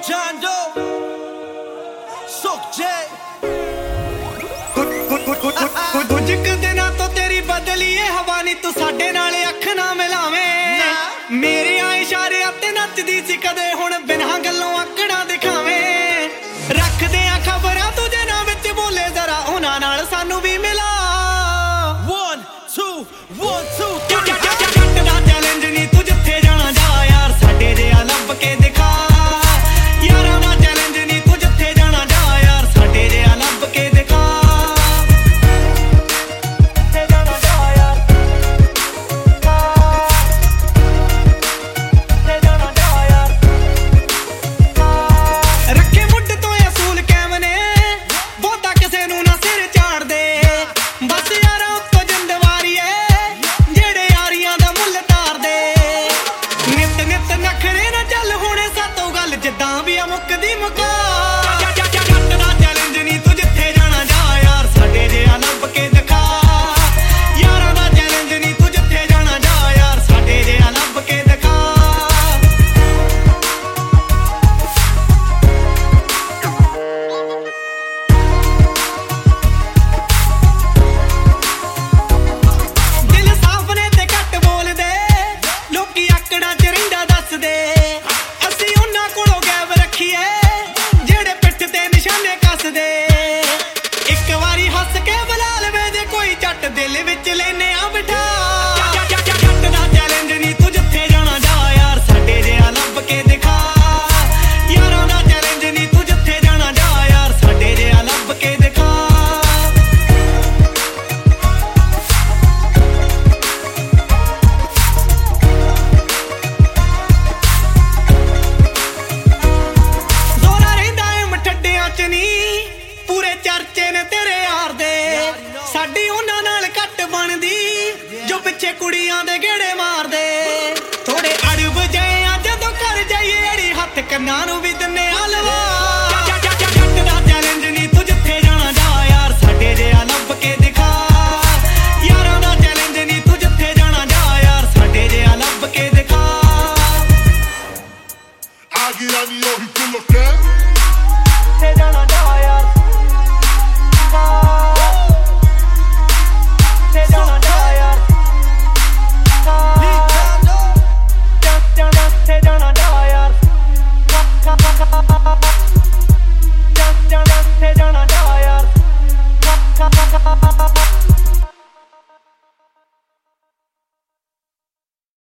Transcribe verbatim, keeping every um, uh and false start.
John Doe, Sook J. ਕੁਝ ਕੁ ਦਿਨਾਂ ਤੋਂ ਤੇਰੀ ਬਦਲੀ ਏ ਹਵਾ ਨੀ ਤੂੰ ਸਾਡੇ ਨਾਲ ਅੱਖ ਨਾ ਮਿਲਾਵੇਂ ਮੇਰੀਆਂ ਇਸ਼ਾਰਿਆਂ ਤੇ ਨੱਚਦੀ ਸੀ ਕਦੇ ਹੁਣ ਬਿਨਾਂ ਗੱਲੋਂ ਆਕੜਾਂ ਦਿਖਾਵੇਂ ਰੱਖਦੇ ਆ ਖਬਰਾਂ ਤੁਝੇ ਨਾਲ ਵਿੱਚ ਬੋਲੇ ਜ਼ਰਾ ਉਹਨਾਂ ਨਾਲ ਸਾਨੂੰ ਵੀ ਮਿਲਾ One, two, one, two, three. ਜੱਟ ਦਾ ਚੈਲੰਜ ਨੀ ਤੂੰ ਜਿੱਥੇ ਜਾਣਾ ਜਾ ਯਾਰ ਸਾਡੇ ਜਿਹਾ ਲੱਭ ਕੇ ਦਿਖਾ ਯਾਰਾਂ ਦਾ ਚੈਲੰਜ ਨੀ ਤੂੰ ਜਿੱਥੇ ਜਾਣਾ ਜਾ ਯਾਰ ਸਾਡੇ ਜਿਹਾ ਲੱਭ ਕੇ ਦਿਖਾ ਰੱਖੇ ਮੁੱਢ ਤੋਂ ਅਸੂਲ ਕਾਇਮ ਨੇ ਬਹੁਤਾ ਕਿਸੇ ਨੂੰ ਨਾ ਸਿਰ ਝਾੜਦੇ ਬਸ ਯਾਰਾਂ ਉੱਤੋਂ ਜਿੰਦਵਾਰੀ ਏ ਜਿਹੜੇ ਯਾਰੀਆਂ ਦਾ ਮੁੱਲ ਤਾਰਦੇ ਨਿੱਤ ਨਿੱਤ ਨਖਰੇ ਨਾ ਚੱਲ ਹੋਣੇ ਸਾਤੋਂ ਗੱਲ ਜਿੱਦਾਂ ਵੀ ਆ ਮੁੱਕਦੀ ਮੁਕਾ ਜੱਟ ਦਾ ਚੈਲੰਜ ਨੀ ਤੂੰ ਜਿੱਥੇ ਜਾਣਾ ਜਾ ਯਾਰ ਸਾਡੇ ਜਿਹਾ ਲੱਭ ਕੇ ਦਿਖਾ ਯਾਰਾਂ ਦਾ ਚੈਲੰਜ ਨੀ ਤੂੰ ਜਿੱਥੇ ਜਾਣਾ ਜਾ ਯਾਰ ਸਾਡੇ ਜਿਹਾ ਲੱਭ ਕੇ ਦਿਖਾ ਦਿਲ ਸਾਫ਼ ਨੇ ਤੇ ਘੱਟ ਬੋਲਦੇ ਲੋਕੀ ਆਕੜਾਂ ਚ ਰਹਿੰਦਾ ਦੱਸਦੇ ਅਸੀਂ ਉਹਨਾਂ ਕੋਲੋਂ ਗੈਬ ਰੱਖੀਏ ਜਿਹੜੇ ਪਿੱਠ ਤੇ ਨਿਸ਼ਾਨੇ ਕੱਸਦੇ ਇੱਕ ਵਾਰੀ ਹੱਸ ਕੇ ਬੁਲਾ ਲਵੇ ਜੇ ਕੋਈ ਝੱਟ ਦਿਲ ਵਿੱਚ ਲੈਨੇ ਆ ਬਿਠਾ ਜੱਟ ਦਾ ਚੈਲੰਜ ਨੀ ਤੂੰ ਜਿੱਥੇ ਜਾਣਾ ਜਾ ਯਾਰ ਸਾਡੇ ਜਿਹਾ ਲੱਭ ਕੇ ਦਿਖਾ ਯਾਰਾਂ ਦਾ ਚੈਲੰਜ ਨੀ ਤੂੰ ਜਿੱਥੇ ਜਾਣਾ ਜਾ ਯਾਰ ਸਾਡੇ ਜਿਹਾ ਲੱਭ ਕੇ ਦਿਖਾ ਜ਼ੋਰਾ ਰਹਿੰਦਾ ਏ ਮਠੱਡਿਆਂ ਚ ਨੀ ਪੂਰੇ ਚਰਚੇ ਨੇ ਤੇਰੇ ਯਾਰ ਦੇ ਸਾਡੀ ਉਹਨਾਂ ਨਾਲ ਘੱਟ ਬਣਦੀ ਜੋ ਪਿੱਛੇ ਕੁੜੀਆਂ ਦੇ ਗੇੜੇ ਮਾਰਦੇ ਥੋੜੇ ਅੜਬ ਜੇ ਆ ਜਦੋਂ ਕਰ ਜਾਈਏ ਅੜੀ ਹੱਥ ਕੰਨਾਂ ਨੂੰ ਵੀ